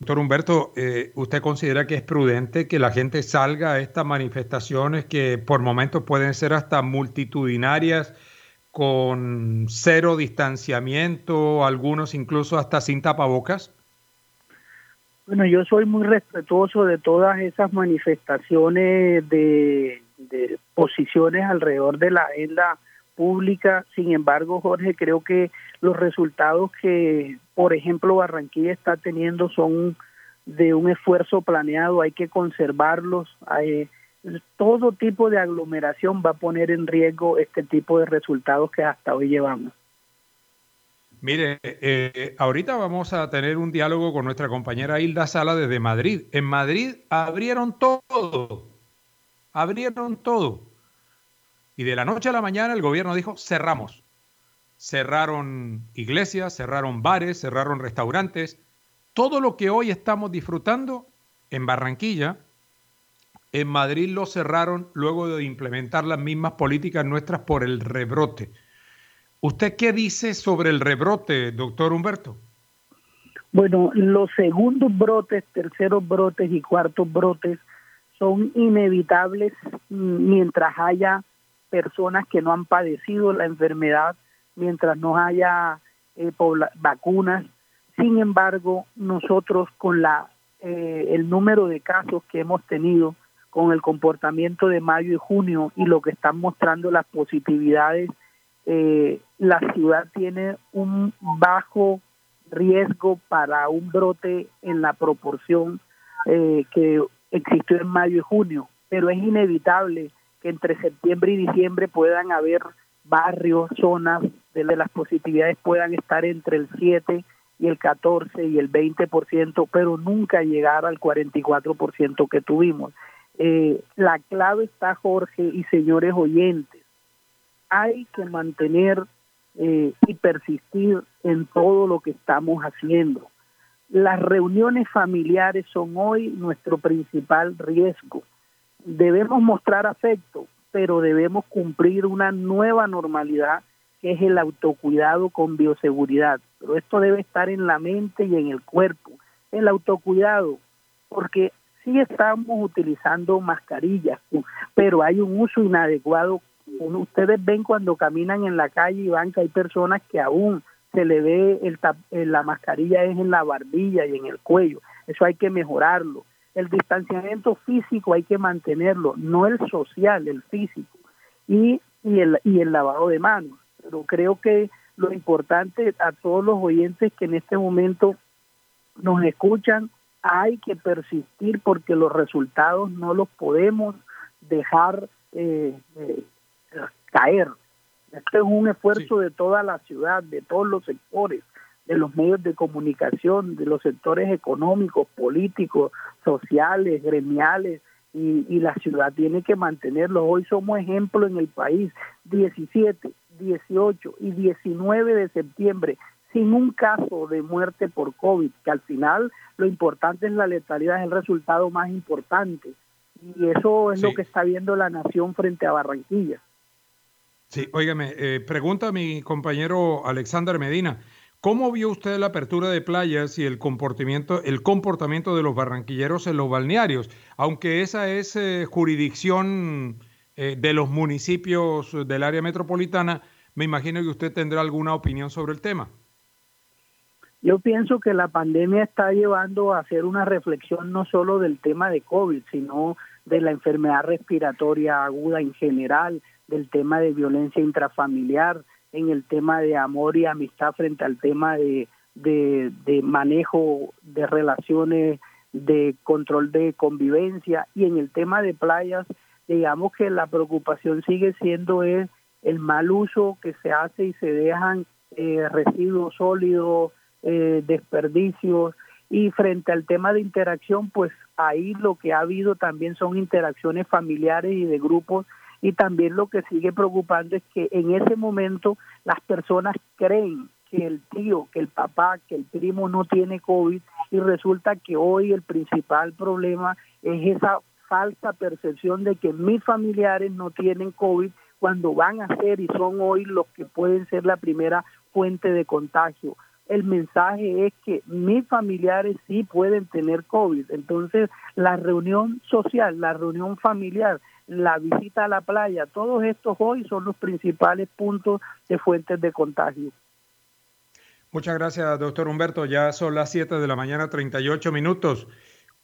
Doctor Humberto, ¿usted considera que es prudente que la gente salga a estas manifestaciones que por momentos pueden ser hasta multitudinarias, con cero distanciamiento, algunos incluso hasta sin tapabocas? Bueno, yo soy muy respetuoso de todas esas manifestaciones de posiciones alrededor de la agenda pública. Sin embargo, Jorge, creo que los resultados que, por ejemplo, Barranquilla está teniendo son de un esfuerzo planeado, hay que conservarlos. Todo tipo de aglomeración va a poner en riesgo este tipo de resultados que hasta hoy llevamos. Mire, ahorita vamos a tener un diálogo con nuestra compañera Hilda Sala desde Madrid. En Madrid abrieron todo. Y de la noche a la mañana el gobierno dijo, cerramos. Cerraron iglesias, cerraron bares, cerraron restaurantes. Todo lo que hoy estamos disfrutando en Barranquilla, en Madrid lo cerraron luego de implementar las mismas políticas nuestras por el rebrote. ¿Usted qué dice sobre el rebrote, doctor Humberto? Bueno, los segundos brotes, terceros brotes y cuartos brotes son inevitables mientras haya personas que no han padecido la enfermedad, mientras no haya vacunas. Sin embargo, nosotros con el número de casos que hemos tenido, con el comportamiento de mayo y junio y lo que están mostrando las positividades, la ciudad tiene un bajo riesgo para un brote en la proporción que existió en mayo y junio, pero es inevitable que entre septiembre y diciembre puedan haber barrios, zonas de las positividades puedan estar entre el 7 y el 14 y el 20%, pero nunca llegar al 44% que tuvimos. La clave está, Jorge y señores oyentes, hay que mantener y persistir en todo lo que estamos haciendo. Las reuniones familiares son hoy nuestro principal riesgo. Debemos mostrar afecto, pero debemos cumplir una nueva normalidad que es el autocuidado con bioseguridad. Pero esto debe estar en la mente y en el cuerpo. El autocuidado, porque sí estamos utilizando mascarillas, pero hay un uso inadecuado. Ustedes ven cuando caminan en la calle y van que hay personas que aún se le ve la mascarilla es en la barbilla y en el cuello. Eso hay que mejorarlo. El distanciamiento físico hay que mantenerlo, no el social, el físico, y el lavado de manos. Pero creo que lo importante a todos los oyentes que en este momento nos escuchan, hay que persistir porque los resultados no los podemos dejar caer. Este es un esfuerzo de toda la ciudad, de todos los sectores, de los medios de comunicación, de los sectores económicos, políticos, sociales, gremiales, y la ciudad tiene que mantenerlo. Hoy somos ejemplo en el país, 17, 18 y 19 de septiembre, sin un caso de muerte por COVID, que al final lo importante es la letalidad, es el resultado más importante, y eso es lo que está viendo la nación frente a Barranquilla. Sí, óigame, pregunta a mi compañero Alexander Medina, ¿cómo vio usted la apertura de playas y el comportamiento de los barranquilleros en los balnearios? Aunque esa es jurisdicción de los municipios del área metropolitana, me imagino que usted tendrá alguna opinión sobre el tema. Yo pienso que la pandemia está llevando a hacer una reflexión no solo del tema de COVID, sino de la enfermedad respiratoria aguda en general, del tema de violencia intrafamiliar, en el tema de amor y amistad frente al tema de manejo de relaciones, de control de convivencia, y en el tema de playas, digamos que la preocupación sigue siendo el mal uso que se hace y se dejan residuos sólidos, desperdicios, y frente al tema de interacción, pues ahí lo que ha habido también son interacciones familiares y de grupos, y también lo que sigue preocupando es que en ese momento las personas creen que el tío, que el papá, que el primo no tiene COVID, y resulta que hoy el principal problema es esa falsa percepción de que mis familiares no tienen COVID cuando van a ser y son hoy los que pueden ser la primera fuente de contagio. el mensaje es que mis familiares sí pueden tener COVID. Entonces, la reunión social, la reunión familiar, la visita a la playa, todos estos hoy son los principales puntos de fuentes de contagio. Muchas gracias, doctor Humberto. Ya son las 7 de la mañana, 38 minutos.